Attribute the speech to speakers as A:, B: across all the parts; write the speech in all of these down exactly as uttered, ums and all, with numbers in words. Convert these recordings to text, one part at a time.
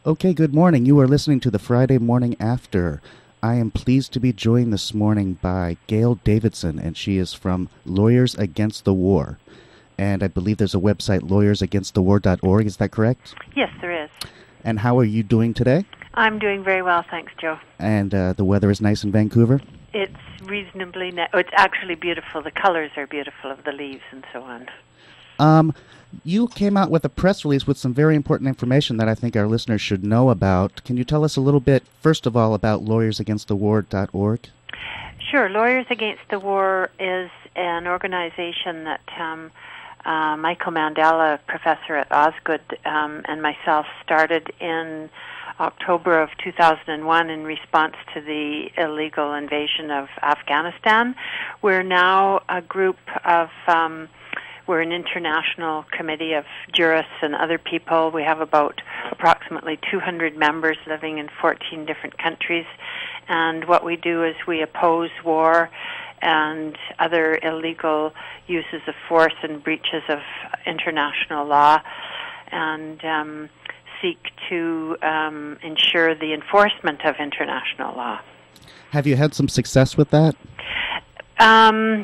A: Okay, good morning. You are listening to the Friday Morning After. I am pleased to be joined this morning by Gail Davidson, and she is from Lawyers Against the War. And I believe there's a website, lawyers against the war dot org. Is that correct?
B: Yes, there is.
A: And how are you doing today?
B: I'm doing very well, thanks, Joe.
A: And uh, the weather is nice in Vancouver?
B: It's reasonably... Ne- oh, it's actually beautiful. The colors are beautiful of the leaves and so on.
A: Um, you came out with a press release with some very important information that I think our listeners should know about. Can you tell us a little bit, first of all, about lawyers against the war dot org?
B: Sure. Lawyers Against the War is an organization that um, uh, Michael Mandela, professor at Osgood, um, and myself started in October of two thousand one in response to the illegal invasion of Afghanistan. We're now a group of... Um, We're an international committee of jurists and other people. We have about approximately two hundred members living in fourteen different countries. And what we do is we oppose war and other illegal uses of force and breaches of international law, and um, seek to um, ensure the enforcement of international law.
A: Have you had some success with that?
B: Um...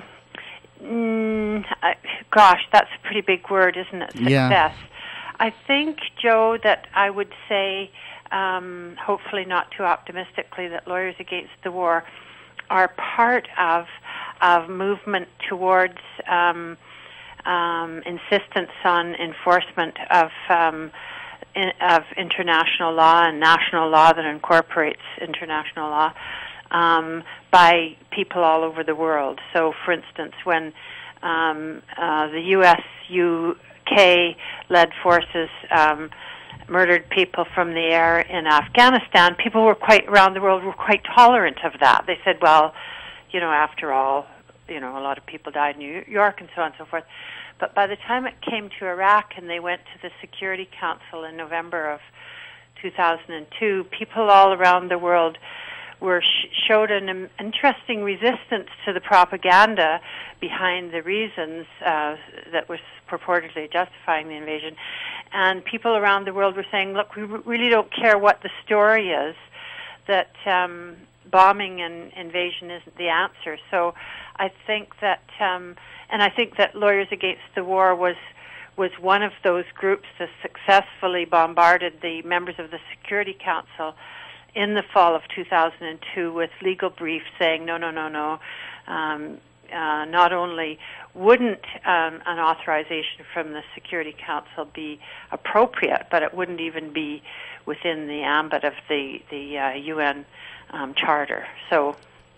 B: Mm, I, gosh, that's a pretty big word, isn't it? Success.
A: Yeah.
B: I think, Joe, that I would say, um, hopefully not too optimistically, that Lawyers Against the War are part of of movement towards um, um, insistence on enforcement of um, in, of international law and national law that incorporates international law. Um, by people all over the world. So, for instance, when um, uh, the U S U K-led forces um, murdered people from the air in Afghanistan, people were quite around the world were quite tolerant of that. They said, well, you know, after all, you know, a lot of people died in New York and so on and so forth. But by the time it came to Iraq and they went to the Security Council in November of two thousand two, people all around the world were sh- showed an interesting resistance to the propaganda behind the reasons uh, that was purportedly justifying the invasion. And people around the world were saying, look, we r- really don't care what the story is, that um, bombing and invasion isn't the answer. So I think that, um, and I think that Lawyers Against the War was was one of those groups that successfully bombarded the members of the Security Council in the fall of two thousand two with legal briefs saying, no, no, no, no, um, uh, not only wouldn't um, an authorization from the Security Council be appropriate, but it wouldn't even be within the ambit of the, the uh, U N um, Charter. So,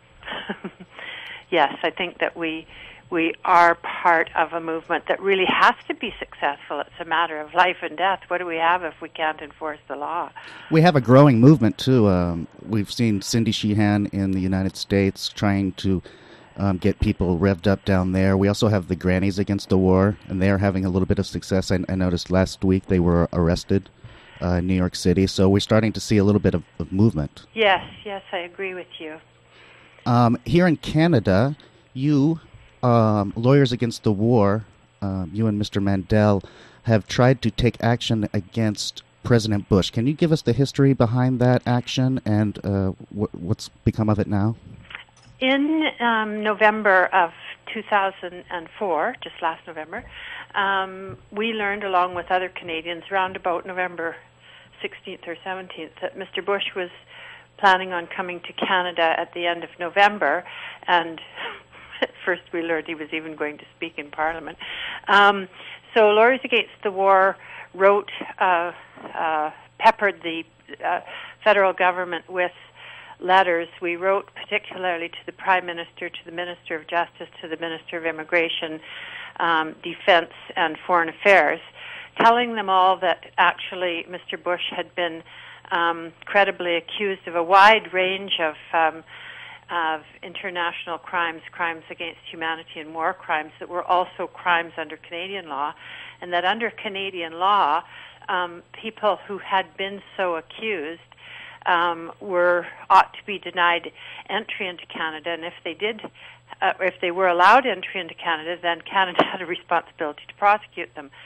B: yes, I think that we we are part of a movement that really has to be successful. It's a matter of life and death. What do we have if we can't enforce the law?
A: We have a growing movement, too. Um, we've seen Cindy Sheehan in the United States trying to um, get people revved up down there. We also have the Grannies Against the War, and they're having a little bit of success. I, I noticed last week they were arrested uh, in New York City, so we're starting to see a little bit of, of movement.
B: Yes, yes, I agree with you.
A: Um, here in Canada, you... Um, Lawyers Against the War, um, you and Mister Mandel, have tried to take action against President Bush. Can you give us the history behind that action and uh, wh- what's become of it now?
B: In um, November of two thousand four, just last November, um, we learned, along with other Canadians, around about November sixteenth or seventeenth, that Mister Bush was planning on coming to Canada at the end of November, and at first we learned he was even going to speak in Parliament. Um, so Lawyers Against the War wrote, uh, uh, peppered the uh, federal government with letters. We wrote particularly to the Prime Minister, to the Minister of Justice, to the Minister of Immigration, um, Defense, and Foreign Affairs, telling them all that actually Mister Bush had been um, credibly accused of a wide range of um, of international crimes, crimes against humanity and war crimes that were also crimes under Canadian law, and that under Canadian law, um, people who had been so accused um, were ought to be denied entry into Canada, and if they did, uh, if they were allowed entry into Canada, then Canada had a responsibility to prosecute them.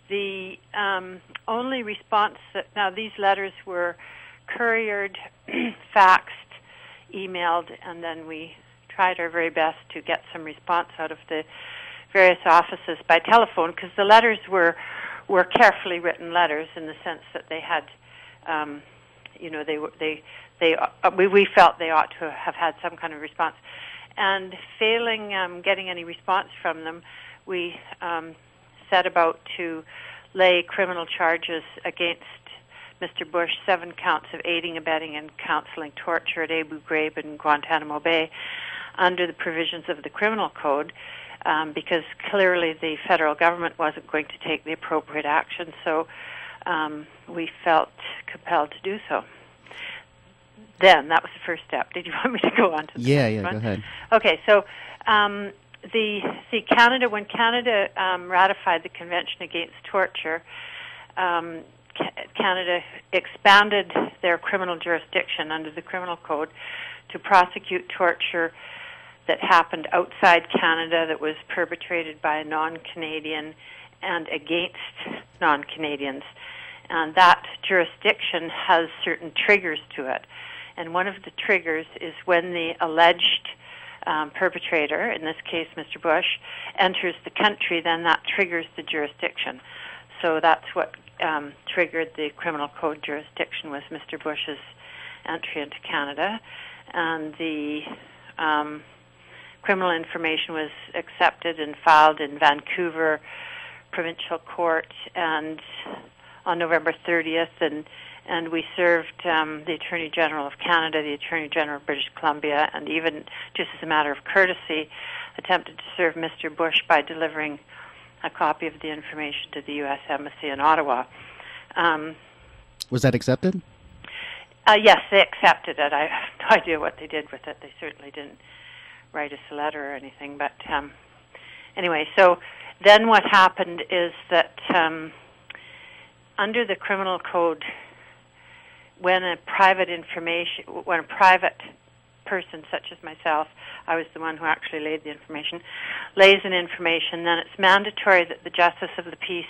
B: the um, only response that, now these letters were couriered, faxed, emailed, and then we tried our very best to get some response out of the various offices by telephone, because the letters were were carefully written letters in the sense that they had, um, you know, they were they they uh, we we felt they ought to have had some kind of response, and failing um, getting any response from them, we um, set about to lay criminal charges against Mister Bush, seven counts of aiding, abetting, and counseling torture at Abu Ghraib and Guantanamo Bay under the provisions of the Criminal Code, um, because clearly the federal government wasn't going to take the appropriate action, so um, we felt compelled to do so. Then, that was the first step. Did you want me to go on to the
A: Yeah,
B: next
A: yeah,
B: one?
A: go ahead.
B: Okay, so um, the see Canada, when Canada um, ratified the Convention Against Torture, um, Canada expanded their criminal jurisdiction under the Criminal Code to prosecute torture that happened outside Canada that was perpetrated by a non-Canadian and against non-Canadians. And that jurisdiction has certain triggers to it. And one of the triggers is when the alleged um, perpetrator, in this case Mister Bush, enters the country, then that triggers the jurisdiction. So that's what um, triggered the Criminal Code jurisdiction, was Mister Bush's entry into Canada. And the um, criminal information was accepted and filed in Vancouver Provincial Court and on November thirtieth, and and we served um, the Attorney General of Canada, the Attorney General of British Columbia, and even, just as a matter of courtesy, attempted to serve Mister Bush by delivering a copy of the information to the U S Embassy in Ottawa. Um,
A: Was that accepted?
B: Uh, yes, they accepted it. I have no idea what they did with it. They certainly didn't write us a letter or anything. But um, anyway, so then what happened is that um, under the Criminal Code, when a private information, when a private person such as myself, I was the one who actually laid the information, lays an information, then it's mandatory that the Justice of the Peace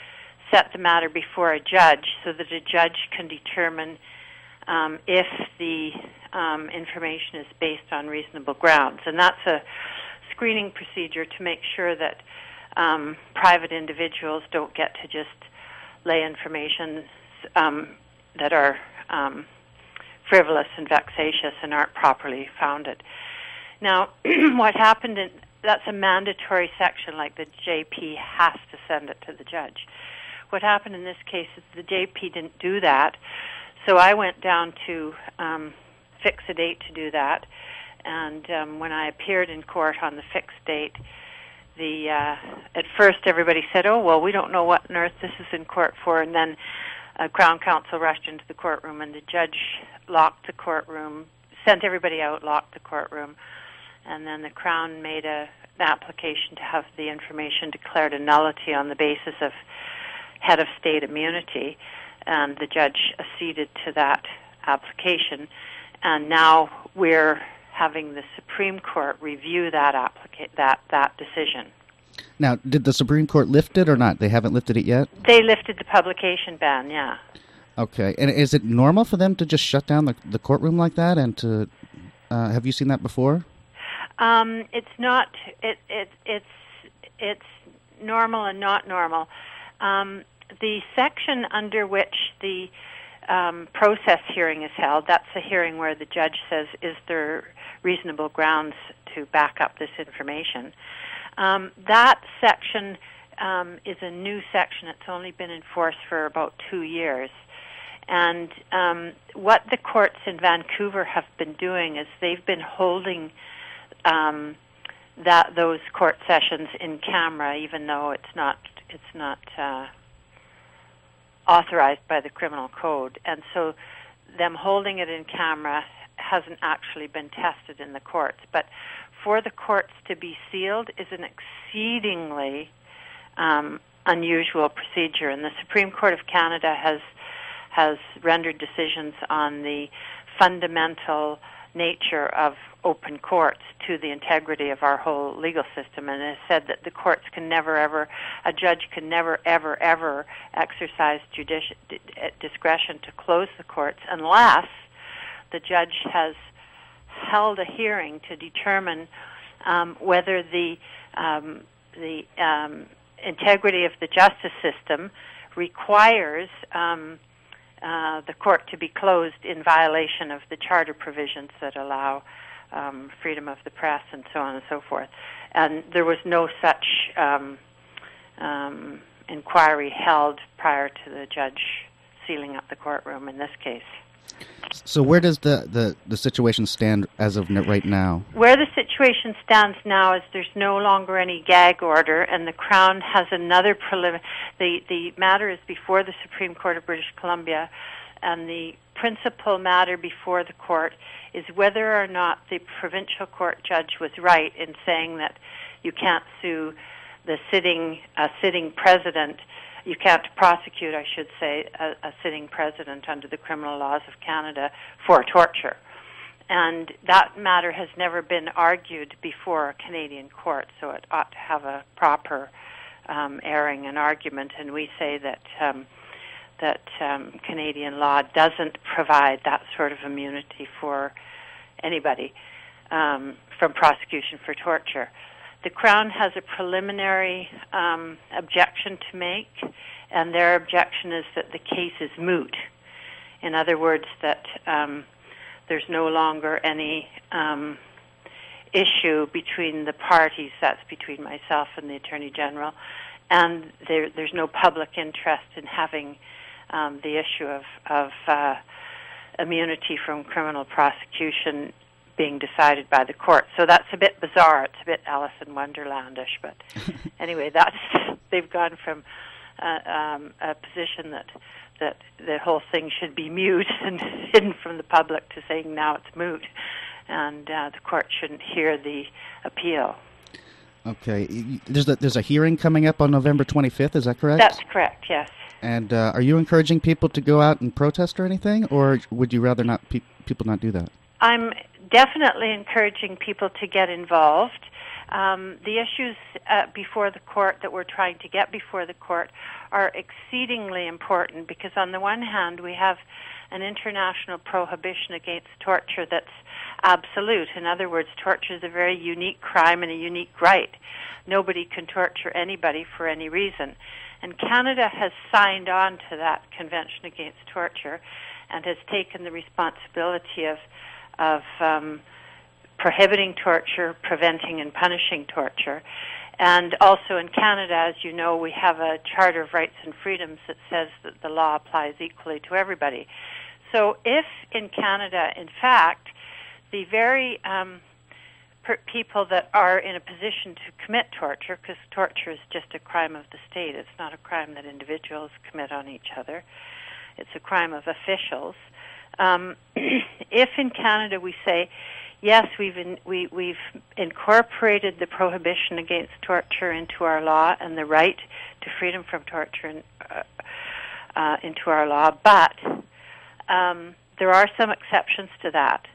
B: set the matter before a judge so that a judge can determine um, if the um, information is based on reasonable grounds. And that's a screening procedure to make sure that um, private individuals don't get to just lay information um, that are um, frivolous and vexatious and aren't properly founded. Now, what happened, in, that's a mandatory section, like the J P has to send it to the judge. What happened in this case is the J P didn't do that, so I went down to um, fix a date to do that, and um, when I appeared in court on the fixed date, the uh, at first everybody said, oh, well, we don't know what on earth this is in court for, and then uh, Crown Counsel rushed into the courtroom, and the judge locked the courtroom, sent everybody out, locked the courtroom, and then the Crown made a, an application to have the information declared a nullity on the basis of head of state immunity, and the judge acceded to that application, and now we're having the Supreme Court review that applica- that that decision.
A: Now, did the Supreme Court lift it or not? They haven't lifted it yet?
B: They lifted the publication ban, yeah.
A: Okay. And is it normal for them to just shut down the, the courtroom like that? And to uh, have you seen that before?
B: Um, it's not. It, it it's it's normal and not normal. Um, the section under which the um, process hearing is held, that's a hearing where the judge says, is there reasonable grounds to back up this information? Um, that section um, is a new section. It's only been in force for about two years. And um, what the courts in Vancouver have been doing is they've been holding um, that those court sessions in camera, even though it's not it's not uh, authorized by the Criminal Code. And so them holding it in camera hasn't actually been tested in the courts. But for the courts to be sealed is an exceedingly um, unusual procedure. And the Supreme Court of Canada has has rendered decisions on the fundamental nature of open courts to the integrity of our whole legal system, and has said that the courts can never, ever, a judge can never, ever, ever exercise judici- discretion to close the courts unless the judge has held a hearing to determine um, whether the um, the um, integrity of the justice system requires um, uh, the court to be closed in violation of the charter provisions that allow um, freedom of the press and so on and so forth. And there was no such um, um, inquiry held prior to the judge sealing up the courtroom in this case.
A: So where does the, the, the situation stand as of right now?
B: Where the situation stands now is there's no longer any gag order, and the Crown has another prelim. The, the matter is before the Supreme Court of British Columbia, and the principal matter before the court is whether or not the provincial court judge was right in saying that you can't sue the sitting uh, sitting president. You can't prosecute, I should say, a, a sitting president under the criminal laws of Canada for torture. And that matter has never been argued before a Canadian court, so it ought to have a proper um, airing and argument. And we say that um, that um, Canadian law doesn't provide that sort of immunity for anybody um, from prosecution for torture. The Crown has a preliminary um, objection to make, and their objection is that the case is moot. In other words, that um, there's no longer any um, issue between the parties, that's between myself and the Attorney General, and there, there's no public interest in having um, the issue of, of uh, immunity from criminal prosecution being decided by the court. So that's a bit bizarre. It's a bit Alice in Wonderlandish. But anyway, that's they've gone from uh, um, a position that that the whole thing should be mute and hidden from the public to saying now it's moot, and uh, the court shouldn't hear the appeal.
A: Okay. There's a, there's a hearing coming up on November twenty-fifth, is that correct?
B: That's correct, yes.
A: And uh, are you encouraging people to go out and protest or anything, or would you rather not pe- people not do that?
B: I'm definitely encouraging people to get involved. Um, the issues uh, before the court that we're trying to get before the court are exceedingly important because on the one hand we have an international prohibition against torture that's absolute. In other words, torture is a very unique crime and a unique right. Nobody can torture anybody for any reason. And Canada has signed on to that Convention Against Torture and has taken the responsibility of of um, prohibiting torture, preventing and punishing torture. And also in Canada, as you know, we have a Charter of Rights and Freedoms that says that the law applies equally to everybody. So if in Canada, in fact, the very um, per- people that are in a position to commit torture, because torture is just a crime of the state, it's not a crime that individuals commit on each other, it's a crime of officials. Um, if in Canada we say, yes, we've in, we, we've incorporated the prohibition against torture into our law and the right to freedom from torture in, uh, uh, into our law, but um, there are some exceptions to that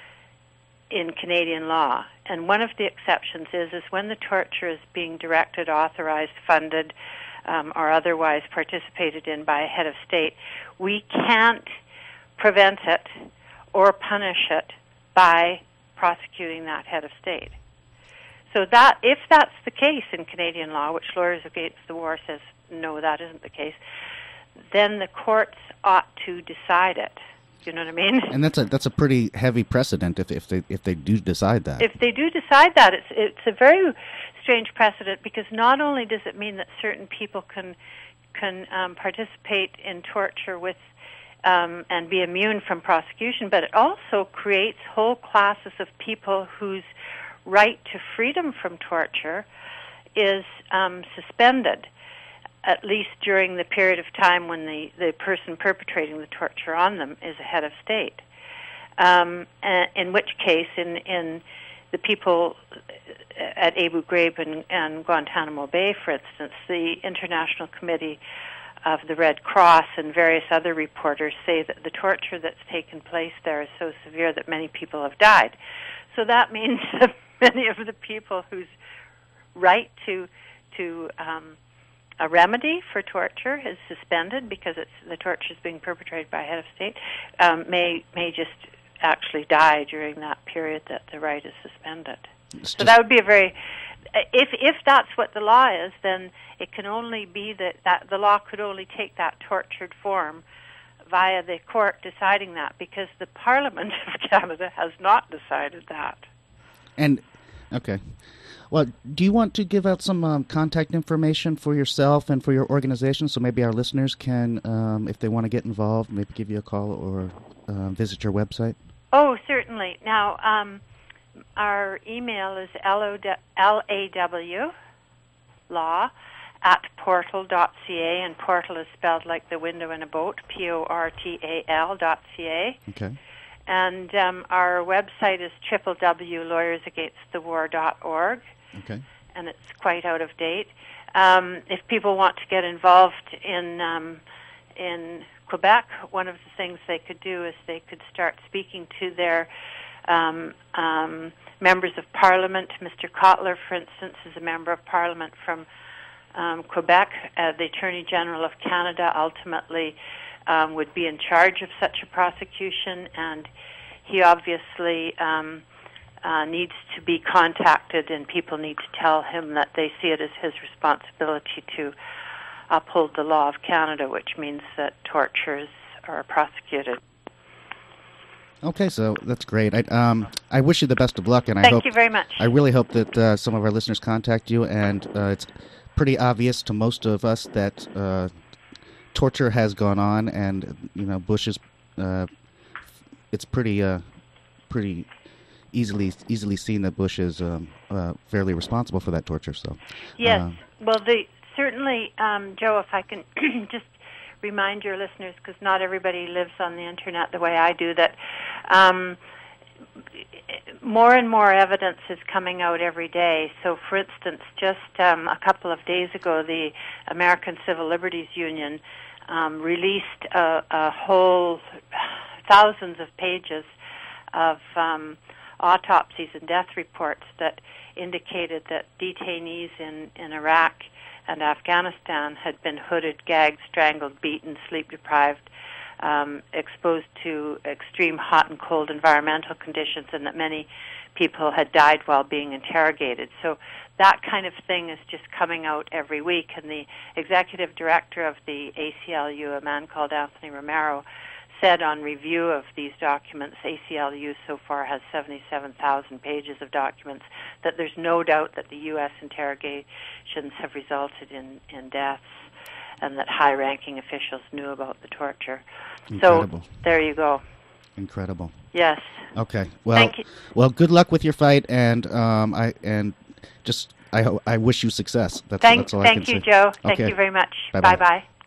B: in Canadian law. And one of the exceptions is, is when the torture is being directed, authorized, funded, um, or otherwise participated in by a head of state, we can't prevent it or punish it by prosecuting that head of state. So that if that's the case in Canadian law, which Lawyers Against the War says no, that isn't the case, then the courts ought to decide it. You know what I mean?
A: And that's a that's a pretty heavy precedent if if they if they do decide that.
B: If they do decide that, it's it's a very strange precedent because not only does it mean that certain people can can um, participate in torture with Um, and be immune from prosecution, but it also creates whole classes of people whose right to freedom from torture is um, suspended, at least during the period of time when the, the person perpetrating the torture on them is a head of state. Um, in which case, in, in the people at Abu Ghraib and, and Guantanamo Bay, for instance, the International Committee of the Red Cross and various other reporters say that the torture that's taken place there is so severe that many people have died. So that means that many of the people whose right to to um, a remedy for torture is suspended because it's the torture is being perpetrated by a head of state um, may may just actually die during that period that the right is suspended. It's so that would be a very if if that's what the law is, then it can only be that, that the law could only take that tortured form via the court deciding that, because the Parliament of Canada has not decided that.
A: And okay. Well, do you want to give out some um, contact information for yourself and for your organization, so maybe our listeners can, um, if they want to get involved, maybe give you a call or uh, visit your website?
B: Oh, certainly. Now, um, our email is law, law, at portal dot c a, and portal is spelled like the window in a boat, P O R T A L dot C A.
A: Okay.
B: And um, our website is w w w dot lawyers against the war dot org.
A: Okay.
B: And it's quite out of date. Um, if people want to get involved in um, in Quebec, one of the things they could do is they could start speaking to their um, um, members of Parliament. Mister Kotler, for instance, is a member of Parliament from um, Quebec. Uh, the Attorney General of Canada ultimately um, would be in charge of such a prosecution, and he obviously um, uh, needs to be contacted, and people need to tell him that they see it as his responsibility to uphold the law of Canada, which means that tortures are prosecuted.
A: Okay, so that's great. I, um, I wish you the best of luck, and I
B: Thank
A: hope
B: you very much.
A: I really hope that uh, some of our listeners contact you. And uh, it's pretty obvious to most of us that uh, torture has gone on, and you know, Bush is. Uh, it's pretty, uh, pretty easily easily seen that Bush is um, uh, fairly responsible for that torture. So
B: yes,
A: uh,
B: well, the certainly, um, Joe, if I can just remind your listeners, because not everybody lives on the internet the way I do, that um, more and more evidence is coming out every day. So, for instance, just um, a couple of days ago, the American Civil Liberties Union um, released a, a whole thousands of pages of um, autopsies and death reports that indicated that detainees in, in Iraq and Afghanistan had been hooded, gagged, strangled, beaten, sleep-deprived, um, exposed to extreme hot and cold environmental conditions, and that many people had died while being interrogated. So that kind of thing is just coming out every week, and the executive director of the A C L U, a man called Anthony Romero, said on review of these documents, A C L U so far has seventy-seven thousand pages of documents, that there's no doubt that the U S interrogations have resulted in, in deaths, and that high-ranking officials knew about the torture.
A: Incredible.
B: So there you go.
A: Incredible.
B: Yes.
A: Okay. Well,
B: Thank you.
A: Well, good luck with your fight, and um, I and just I ho- I wish you success. That's,
B: thank
A: that's all
B: thank
A: I can
B: you,
A: say.
B: Joe. Thank
A: Okay.
B: you very much.
A: Bye-bye.
B: Bye-bye.